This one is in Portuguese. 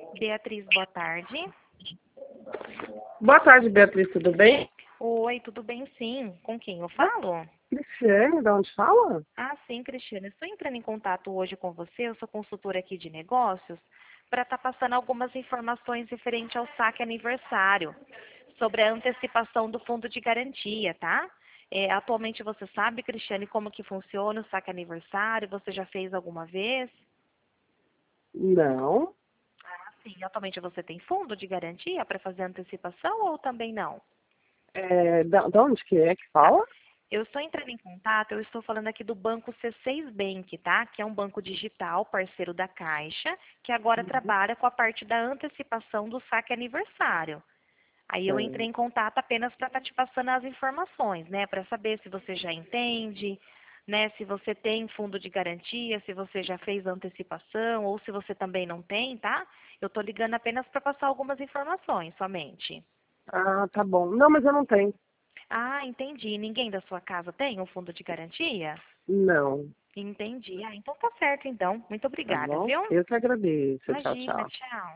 Beatriz, boa tarde. Boa tarde, Beatriz, tudo bem? Oi, tudo bem sim. Com quem eu falo? Cristiane, de onde fala? Ah, sim, Cristiane. Estou entrando em contato hoje com você, eu sou consultora aqui de negócios, para estar passando algumas informações referente ao saque aniversário, sobre a antecipação do fundo de garantia, tá? Atualmente você sabe, Cristiane, como que funciona o saque aniversário? Você já fez alguma vez? Não. Sim, atualmente você tem fundo de garantia para fazer antecipação ou também não? De onde que é que Tá. fala? Eu estou entrando em contato, eu estou falando aqui do banco C6 Bank, tá? Que é um banco digital, parceiro da Caixa, que agora trabalha com a parte da antecipação do saque aniversário. Aí eu entrei É, em contato apenas para estar te passando as informações, né? Para saber se você já entende, né? Se você tem fundo de garantia, se você já fez a antecipação ou se você também não tem, tá? Eu estou ligando apenas para passar algumas informações somente. Ah, tá bom. Não, mas eu não tenho. Ah, entendi. Ninguém da sua casa tem um fundo de garantia? Não, Entendi. Ah, então tá certo então. Muito tá obrigada, bom? viu? Eu que agradeço. Tchau, Imagina, tchau. tchau.